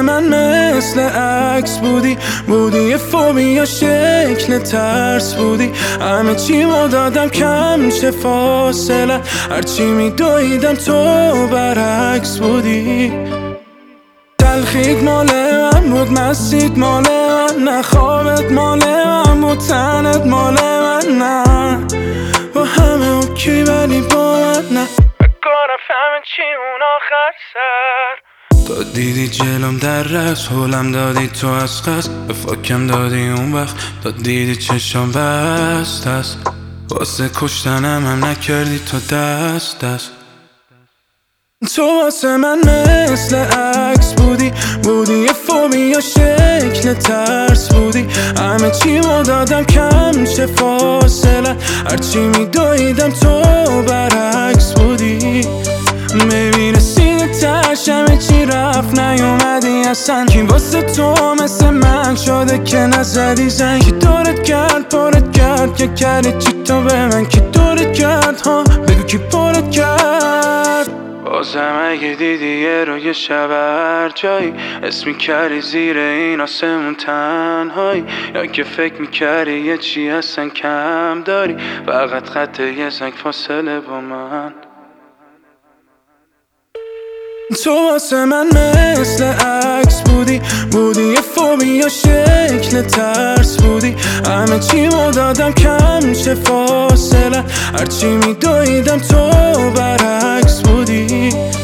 من مثل عکس بودی یه فوبیا شکل ترس بودی. همه چی ما دادم کم چه فاصله، هرچی میدویدم تو برعکس بودی. تلخیت مال من بود، مسیت مال من، نه خوابت مال من بود، تنت مال من، نه با همه اوکی ولی با من نه. بکنم فهمه چی اون آخر سر. تو دیدی جلوم در رس، حولم دادی تو از قصد، به فاکم دادی اون وقت، تا دیدی چشم بست است. واسه کشتنم هم نکردی تو دست. تو واسه من مثل عکس بودی یه فوبیا شکل ترس بودی. همه چی ما دادم کم چه فاصله، هرچی میدویدم تو برعکس بودی. میرسید تش همه چی رفت نیومدی اصلا. کی واسه تو مثل من شده که نزدی زنگ؟ کی دورت کرد پارت کرد که کردی چی تو به من؟ کی دورت کرد ها بگو کی پارت کرد؟ بازم اگه دیدی یه رو یه شب هر جایی، اسم میکردی زیر این آسمون تنهایی، یا که فکر میکردی یه چی اصلا کم داری، فقط خط یه زنگ فاصله با من. تو واسه من مثل عکس بودی یه فوبیا شکل ترس بودی. همه چی ما دادم کم چه فاصله، هرچی میدویدم تو برعکس بودی.